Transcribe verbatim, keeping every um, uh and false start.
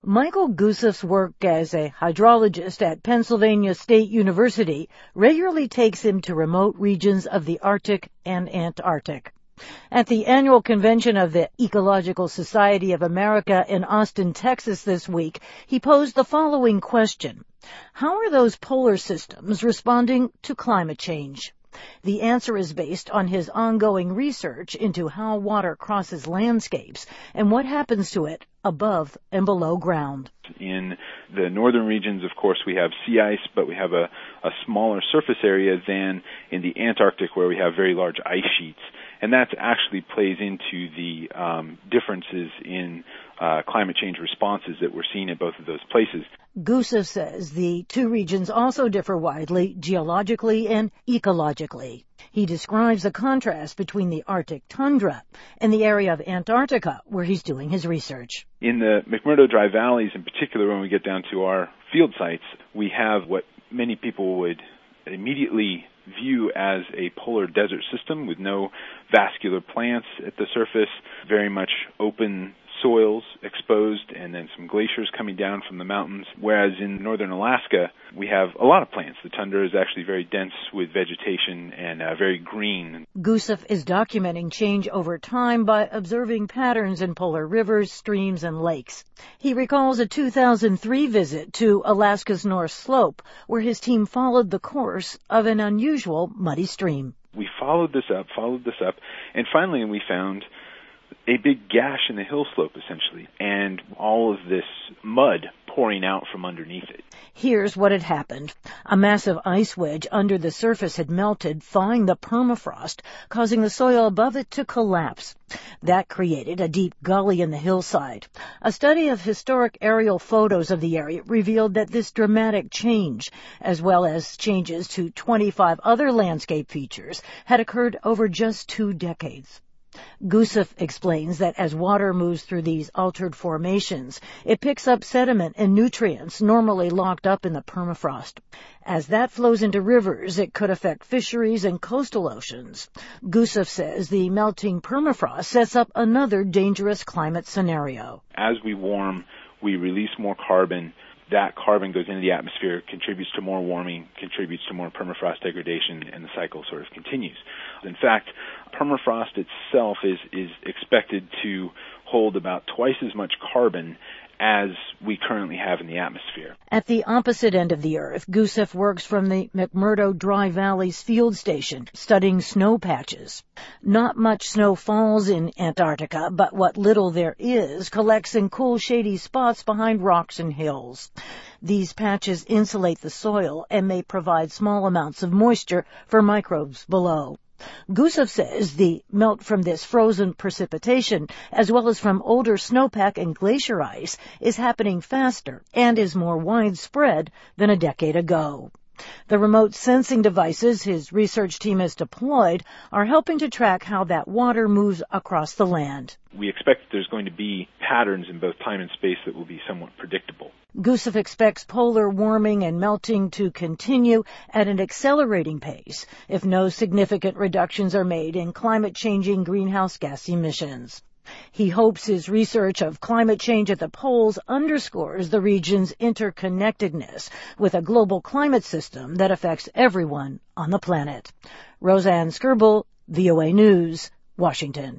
Michael Guseff's work as a hydrologist at Pennsylvania State University regularly takes him to remote regions of the Arctic and Antarctic. At the annual convention of the Ecological Society of America in Austin, Texas this week, he posed the following question: how are those polar systems responding to climate change? The answer is based on his ongoing research into how water crosses landscapes and what happens to it above and below ground. In the northern regions, of course, we have sea ice, but we have a, a smaller surface area than in the Antarctic, where we have very large ice sheets. And that actually plays into the um, differences in uh, climate change responses that we're seeing in both of those places. Guseff says the two regions also differ widely geologically and ecologically. He describes the contrast between the Arctic tundra and the area of Antarctica where he's doing his research. In the McMurdo Dry Valleys, in particular, when we get down to our field sites, we have what many people would immediately view as a polar desert system with no vascular plants at the surface, very much open soils exposed, and then some glaciers coming down from the mountains. Whereas in northern Alaska, we have a lot of plants. The tundra is actually very dense with vegetation and uh, very green. Guseff is documenting change over time by observing patterns in polar rivers, streams, and lakes. He recalls a two thousand three visit to Alaska's North Slope, where his team followed the course of an unusual muddy stream. We followed this up, followed this up, and finally we found a big gash in the hill slope, essentially, and all of this mud pouring out from underneath it. Here's what had happened. A massive ice wedge under the surface had melted, thawing the permafrost, causing the soil above it to collapse. That created a deep gully in the hillside. A study of historic aerial photos of the area revealed that this dramatic change, as well as changes to twenty-five other landscape features, had occurred over just two decades. Guseff explains that as water moves through these altered formations, it picks up sediment and nutrients normally locked up in the permafrost. As that flows into rivers, it could affect fisheries and coastal oceans. Guseff says the melting permafrost sets up another dangerous climate scenario. As we warm, we release more carbon. That carbon goes into the atmosphere, contributes to more warming, contributes to more permafrost degradation, and the cycle sort of continues. In fact, permafrost itself is, is expected to hold about twice as much carbon as we currently have in the atmosphere. At the opposite end of the Earth, Guseff works from the McMurdo Dry Valleys field station, studying snow patches. Not much snow falls in Antarctica, but what little there is collects in cool, shady spots behind rocks and hills. These patches insulate the soil and may provide small amounts of moisture for microbes below. Guseff says the melt from this frozen precipitation, as well as from older snowpack and glacier ice, is happening faster and is more widespread than a decade ago. The remote sensing devices his research team has deployed are helping to track how that water moves across the land. We expect there's going to be patterns in both time and space that will be somewhat predictable. Guseff expects polar warming and melting to continue at an accelerating pace if no significant reductions are made in climate-changing greenhouse gas emissions. He hopes his research of climate change at the poles underscores the region's interconnectedness with a global climate system that affects everyone on the planet. Roseanne Skirble, V O A News, Washington.